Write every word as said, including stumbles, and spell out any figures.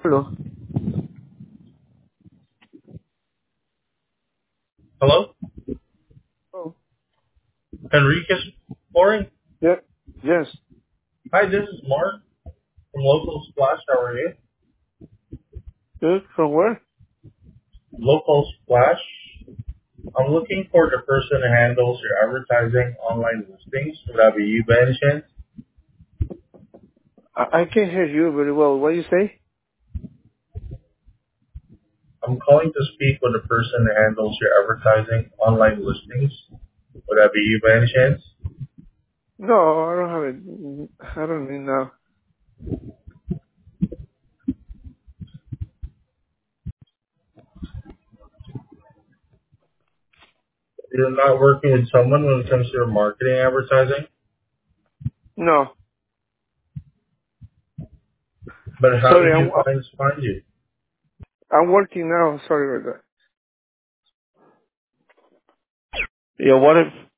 Hello. Hello? Oh. Enriquez Flooring? Yeah. Yes. Hi, this is Mark from Local Splash. How are you? Good. From where? Local Splash. I'm looking for the person who handles your advertising online listings. Would that be you by any chance? I, I can't hear you very well. What do you say? I'm calling to speak with the person who handles your advertising online listings. Would that be you by any chance? No, I don't have it. I don't need now. You're not working with someone when it comes to your marketing advertising, No. but how Sorry, did I'm you find find you? I'm working now. Sorry about that. Yeah, what if